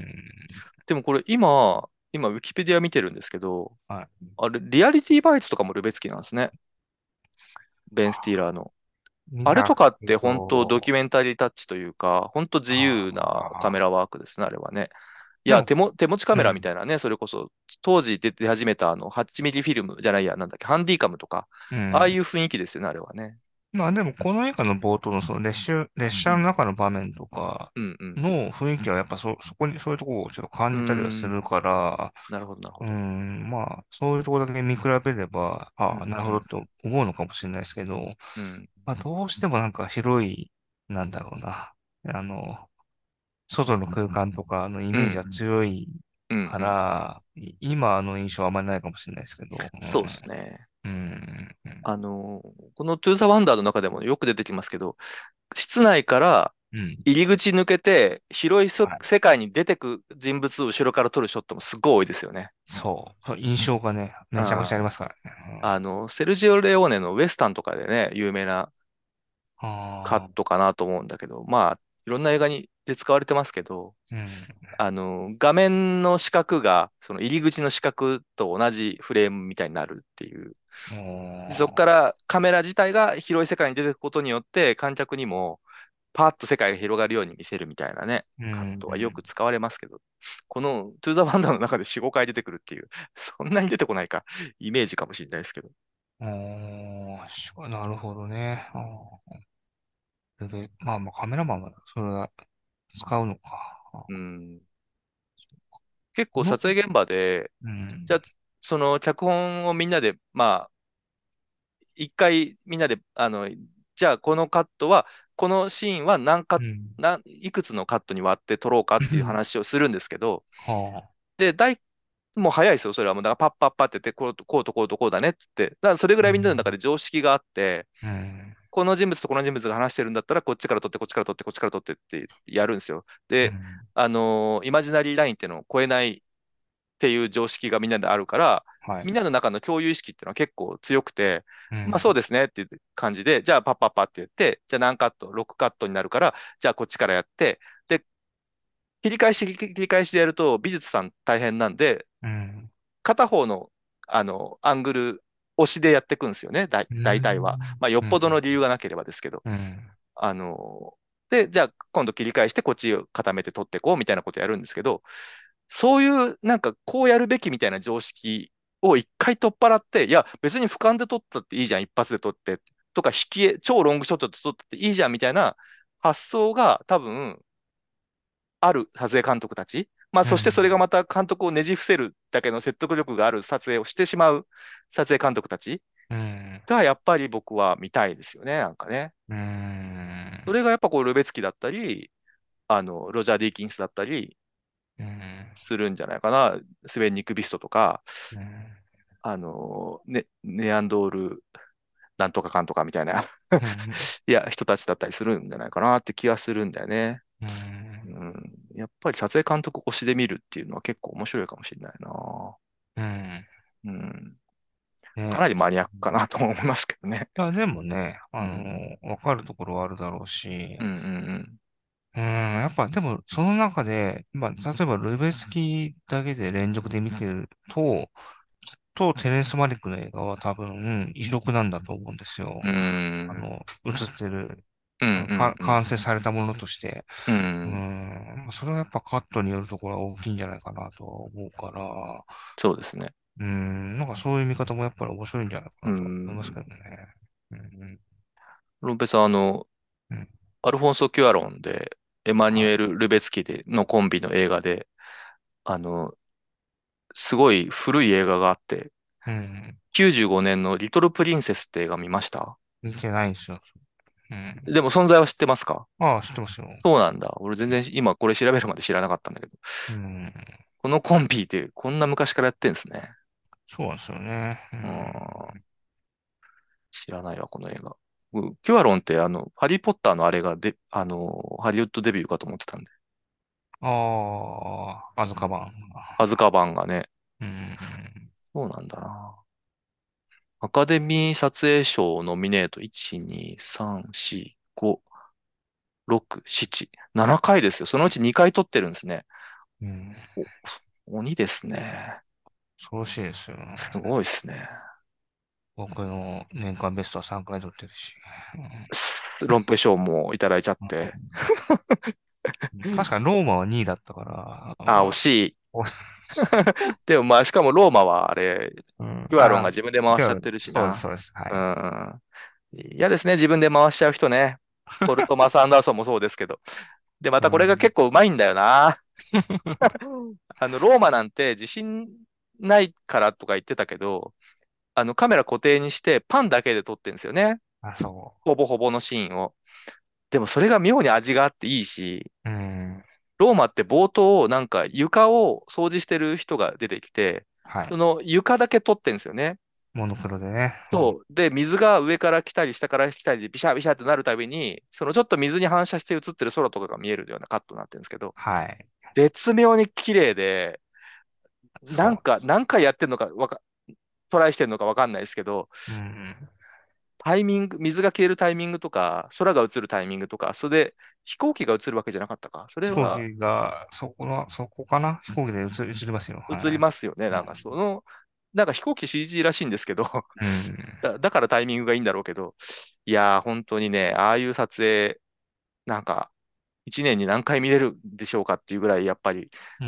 でもこれ今、今、ウィキペディア見てるんですけど、 はい。 あれ、リアリティバイツとかもルベツキなんですね。ベン・スティーあラーの。 見たあれとかっけて本当ドキュど、 メンタリータッチというか、本当自由なカメあラワークですね、あれはね。いや、 ーでも、 手も、手持ちカメラみうん、 たいなね、それこそ、当時出て始めたあの、はちミリフィルムじゃないや、なんだっけ、ハンディカムとか、ああいうん。 う雰囲気ですよね、あれはね。 まあでも、この映画の冒頭のその列車、列車の中の場面とかうんうん。 の雰囲気はやっぱそ、そこに、そういうところをちょっと感うーじたりはすん、 るから、 なるほど、なるほうど。 ん、まあ、そういうところだけ見比べれば、ああ、 うんなるほどと思うのかもしれないですけど、 うん。うん。 まあ、どうしてもなんか広い、なんだろうな、あの、外の空間とかのイメージがうん。 強いかうんうん。 ら、い今の印象はあんまりないかもしれないですけど、 そうですね。 うん、うん、うん、 あのーこのトゥーザワンダーの中でもよく出てきますけど、室内からうん。 入り口抜けて広いそはい。 世界に出てく人物を後ろから撮るショットもすごい多いですよね。 そう、そう印象がね、めちゃくちゃありあますからね。 あの、セルジオ・レオーネのウエスタンとかでね、有名なうん、 カッああ、 トかなと思うんだけど、まあ、いろんな映画にで使われてますけど、 うん、 あの、画面の四角が、その入り口の四角と同じフレームみたいになるっていう。 おでそこー、 からカメラ自体が広い世界に出てくことによって、観客にもパーッと世界が広がるように見せるみたいなね、 うカットはよくん、 使われますけど、このトゥーザワンダーの中でよん、ごかい出てくるっていう、そんなに出てこないか、イメージかもしれないですけど。 おー、しなるほどね。あーそれで、まあまあカメラマンはそれは使うのか。あうん。結構この、 撮影現場で、 うん、 じゃあ、その脚本をみんなで、まあ、一回みんなで、あの、じゃあこのカットは、このシーンは何カうん、 何、いくつのカットに割って撮ろうかっていう話をするんですけど、 はあ、 で、大、もう早いですよ、それはもう、だからパッパッパって言って、こうとこうとこうとこうだねって言って、だからそれぐらいみんなのうん、 中で常識があって、 うん、 この人物とこの人物が話してるんだったら、こっちから撮って、こっちから撮って、こっちから撮ってってやるんですよ。で、 うん、 あのーイマジナリーラインっていうのを超えないっていう常識がみんなであるから、 はい、 みんなの中の共有意識っていうのは結構強くて、 うん、 まあそうですねっていう感じで、じゃあパッパッパって言って、じゃあ何カット、ろくカットになるから、じゃあこっちからやって、で、切り返し切り返しでやると美術さん大変なんで、 うん、 片方の、あの、アングル押しでやっていくんですよね、大、 う大体は。 ん、 まあよっうん、 ぽどの理由がなければですけど。 うん、 あの、で、じゃあ今度切り返してこっちを固めて取っていこうみたいなことやるんですけど、そういう、なんかこうやるべきみたいな常識を一回取っ払って、いや、別に俯瞰で撮ったっていいじゃん、一発で撮って、とか、引き絵、超ロングショットで撮ったっていいじゃんみたいな発想が多分ある撮影監督たち。まあ、そしてそれがまた監督をねじ伏せるだけの説得力がある撮影をしてしまう撮影監督たちうん、 がやっぱり僕は見たいですよね、なんかね。 うん、 それがやっぱこう、ルベツキだったり、あの、ロジャー・ディーキンスだったりうん、 するんじゃないかな。スベン・ニクビストとか、 うん、 あの、ね、ネアンドールなんとかかんとかみたいなうん、 いや、人たちだったりするんじゃないかなって気がするんだよね。 うん、 うん。やっぱり撮影監督推しで見るっていうのは結構面白いかもしれないな。 うん、 うん。かね。 なりマニアックかなとも思いますけどね。 いや、でもね、あうん。 の、わかるところはあるだろうし、 うんうんうん、やっぱ、でも、その中で、まあ、例えば、ルベスキだけで連続で見てると、 とテレンス・マリックの映画は多分異色なんだと思うんですよ。 うーん。 あの、映ってる、 うんうあの、か、 んうん。 完成されたものとして。 ううん。 ん、それはやっぱカットによるところは大きいんじゃないかなとは思うから、 そうですね。 うん、なんかそういう見方もやっぱり面白いんじゃないかうなとは思いますん。 けどね。うん、 ロンペさん、あの、 うん、 アルフォンソ・キュアロンで、エマニュはい。 エル・ルベツキでのコンビの映画で、あの、すごい古い映画があって、 うん、 きゅうじゅうごねんのリトル・プリンセスって映画見ました？ 見てないんですよ。うん。 でも存在は知ってますか？ ああ、知ってますよ。 そうなんだ。俺全然今これ調べるまで知らなかったんだけど。 うん、 このコンビってこんな昔からやってんですね。 そうなんですよね。ううん。 ん、知らないわ、この映画。僕キュアロンってあの、ハリーポッターのあれがで、あの、ハリウッドデビューかと思ってたんで。 ああ、アズカバン。 アズカバンがね。 うん、 そうなんだな。アカデミー撮影賞ノミネートいち、に、さん、よん、ご、ろく、なな、ななかいですよ。そのうちにかい撮ってるんですね。 うん。 お、鬼ですね。 恐ろしいですよ。 すごいですね。 僕の年間ベストはさんかい取ってるし。 すロンペ賞もいただいちゃっうん、 て。 確かにローマはにいだったから、 あ、惜まあ、 しい。 おでもまあ、しかもローマはあれ、 うん、 キュアロンあ、 が自分で回しちゃっ今日、 てるしそうです、 な。 そうです。はうい。 ん。嫌ですね、自分で回しちゃう人ね。ポルトマス・アンダーソンもそうですけど。で、またこれがうん。 結構うまいんだよな。あの、ローマなんて自信ないからとか言ってたけど、あの、カメラ固定にしてパンだけで撮ってるんですよね。 あ、そほぼほぼのシーンを。でもそれが妙に味があっていいし、 う。うん。 ローマって冒頭、なんか床を掃除してる人が出てきて、 はい。 その床だけ撮ってんですよね。 モノクロでね。うん。 そう。で、水が上から来たり下から来たりでビシャビシャってなるたびに、そのちょっと水に反射して映ってる空とかが見えるようなカットになってるんですけど、 はい。 絶妙に綺麗で、なんかそうです。 何回やってんのかわか、トライしてんのかわかんないですけど、 うん。 タイミング、水が消えるタイミングとか、空が映るタイミングとか、それで飛行機が映るわけじゃなかったか。それは飛行機が、そこの、そこかな飛行機で映、映りますよ。 映りはますよね。 い。うなんかその、なんか飛行機 シージー らしいんですけど、 ん。うん。 だ、だからタイミングがいいんだろうけど、いやー、本当にね、ああいう撮影、なんか、一年に何回見れるんでしょうかっていうぐらい、やっぱり、 うん。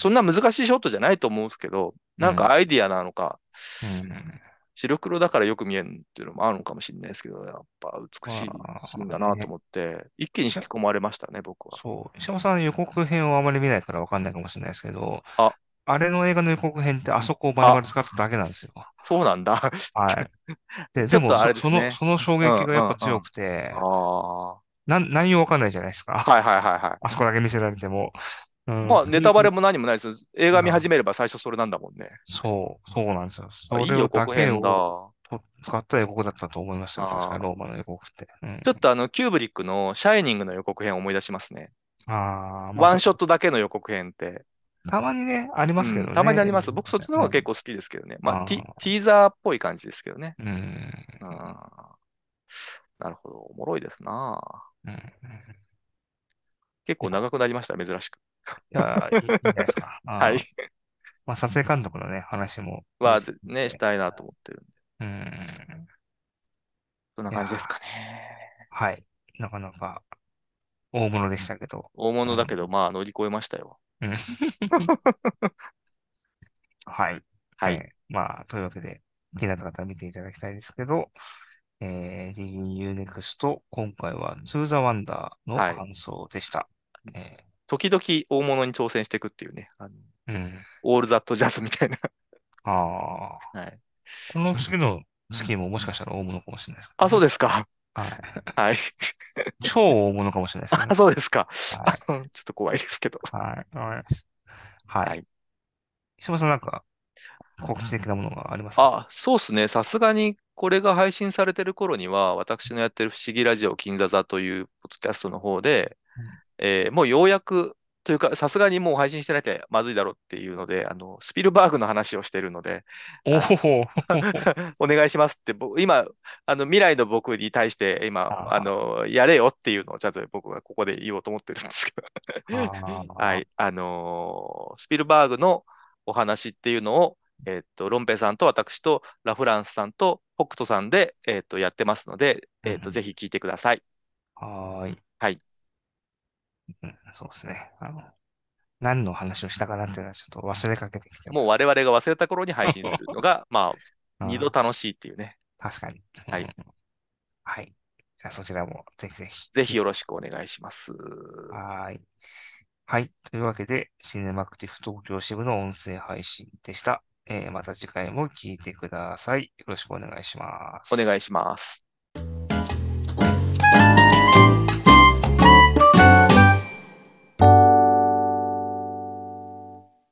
そんな難しいショットじゃないと思うんですけど、なんかうん。 アイディアなのか、 うん。 白黒だからよく見えるっていうのもあるのかもしれないですけど、やっぱ美しまいシーンあ、 だなとね。 思って、一気に引きし込まれましたね、僕は。 そう。石山さん予告編をあまり見ないからわかんないかもしれないですけど、 あ、 あれの映画の予告編ってあそこを丸あ、 々使っただけなんですよ。 そうなんだ。 はい。で、でも、 ちょっとあそ、その、 れですね。 その衝うんうん撃がやっぱうん。 強くて、 ああ。 なん、内容わかんないじゃないですか。 はいはいはいはい。 あそこだけ見せられても。うん。 まあ、ネタバレも何もないです。映画見始うん、 めれば最初それなんだもんね。 そう、そうなんですよ。 あ、 そいい予れをだけ告編だ。 をあと使った予告だったと思いますよ。確かあ。 ローマの予告って。うん。 ちょっとあの、キューブリックのシャイニングの予告編を思い出しますね。 ああ、まあそ、 ワンショットだけの予告編って。 たまにね、ありますけうん、たまにどね。 あります。僕そっちの方うん。 が結構好きですけどね。まあ、ティ、テああ、 ィーザーっぽい感じですけどね。 うん。 うん、なるほど。おもろいですな。 うん。い結構や、 長くなりました、珍しく。 いや、いい、いいんじゃないですか。 はい。 ああ、まあ、撮影監督のね、話もでは、 きてぜね、して。 たいなと思ってるんで。 うん。 そんないや、 感じですかね。 はい。なかなか大物でしたけど。 大うん。 物だけど、まあ乗り越えましたよ。 うん。はい。 はい。 えーまあ、というわけで、気になった方は見ていただきたいですけど、えー、ディズニー ユーネクスト、今回は To the Wonder のはい。 感想でした。え時々大物に挑戦していくっていうね。あの、 ーうん。 オールザットジャズみたいな。 ああ、 はい。 この次の月ももしかしたら大物かもしれないですけあ、 どね。 そうですか。 はい。 はい。 超大物かもしれないですけどあ、 ね。 そうですか。あはい。 のちょっと怖いですけど。 はい。わかります。はい。 はい。 石間さんなんか告知的なものがありますか？ あ、そうですね。さすがにこれが配信されてる頃には、私のやってる不思議ラジオ金座座というポッドキャストの方で、 うん。 えーもうようやく、というか、さすがにもう配信してなきゃまずいだろうっていうので、あの、スピルバーグの話をしてるので、 おあのお。 お願いしますって、僕今、あの、未来の僕に対して、今、ああの、やれよっていうのをちゃんと僕がここで言おうと思ってるんですけど。 あ、ああ、 はい。あのースピルバーグのお話っていうのを、 えっと、ロンペイさんと私とラフランスさんと北斗さんで、えっと、やってますので、えっと、 うんうん。 ぜひ聞いてください。 はーい。 はい。 うん、そうですね。あの、何の話をしたかなっていうのはちょっと忘れかけてきてます。 もう我々が忘れた頃に配信するのが、まあ、二度あ楽しいっていうね。 ー、確かに。うはい。 ん、はい。じゃあそちらもぜひぜぜひひ。 よろしくお願いします。 はーい。はい。というわけで、シネマクティブ東京支部の音声配信でした。えーまた次回も聞いてください。よろしくお願いしまお願いす。 します。